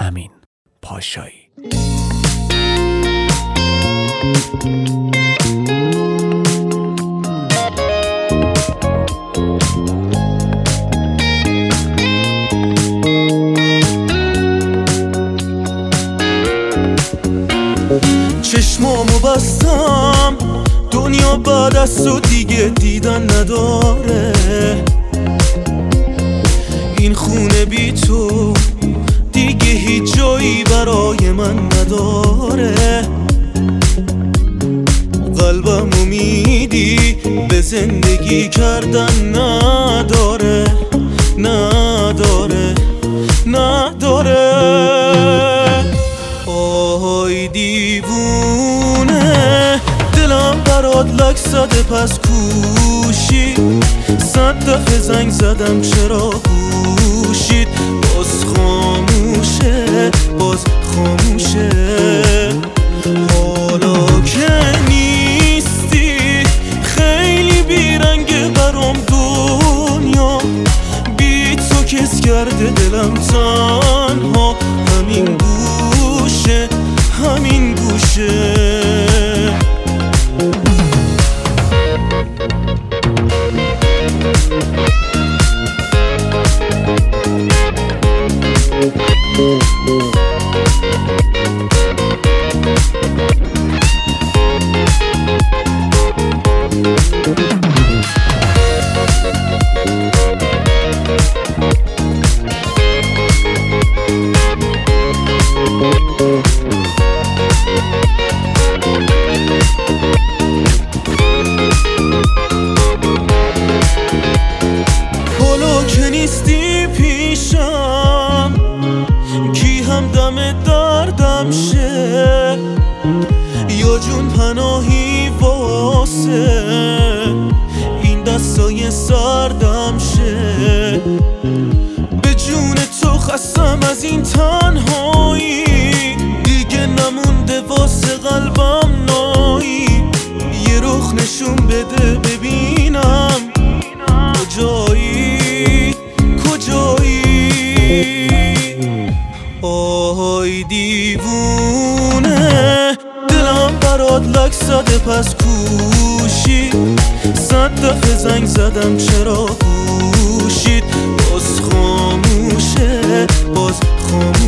امین پاشایی. چشمامو بستم دنیا بعد از تو دیگه دیدن نداره، این خونه بی تو دیگه هیچ جایی برای من نداره. قلبم امیدی به زندگی کردن نداره، نداره، نداره. آهای دیوونه دلم برات لک زده پس کوشی، 100 دفعه زنگ زدم چرا گوشید باز خاموشه، باز خاموشه. حالا که نیستی خیلی بیرنگه برام دنیا، بی تو کس کرده دلم تنها، همین گوشه، همین گوشه. حالا که نیستی پیشم کی هم دم دردم شه، یا جون پناهی واسه این دستای سردم شه. به جون تو خستم از این تنهایی، دیگه نمونده واسه قلبم نایی. یه رخ نشون بده ببینم کجایی، کجایی. آهای دیوونه دلم برات لک زده پس کوشی، 100 دفعه زنگ زدم چرا گوشید باز خاموشه، باز خاموشه.